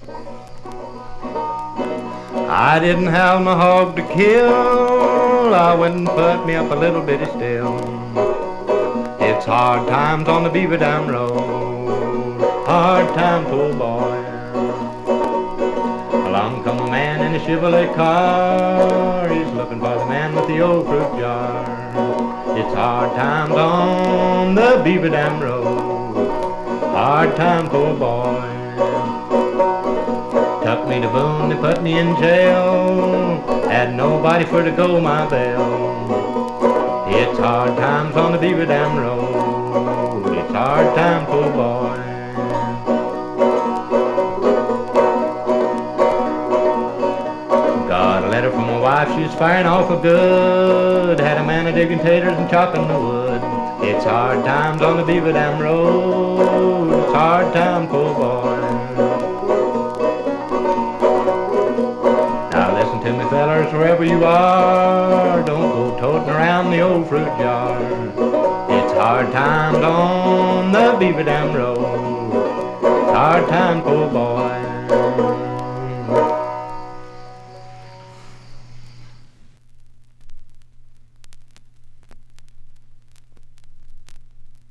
I didn't have my hog to kill, I went and put me up a little bitty still. It's hard times on the Beaver Dam Road, hard times, poor boy. Along come a man in a Chevrolet car, he's looking for the man with the old fruit jar. It's hard times on the Beaver Dam Road, hard times, poor boy. Took me to Boone, they put me in jail, had nobody for to go my bail. It's hard times on the Beaver Dam Road, it's hard times, poor boy. Got a letter from my wife, she's firing awful good, had a man a-digging taters and chopping the wood. It's hard times on the Beaver Dam Road, it's hard times, poor boy. Now listen to me fellers, wherever you are, don't go toting around the old fruit jar. It's hard times on the Beaver Dam Road, it's hard times, poor boy.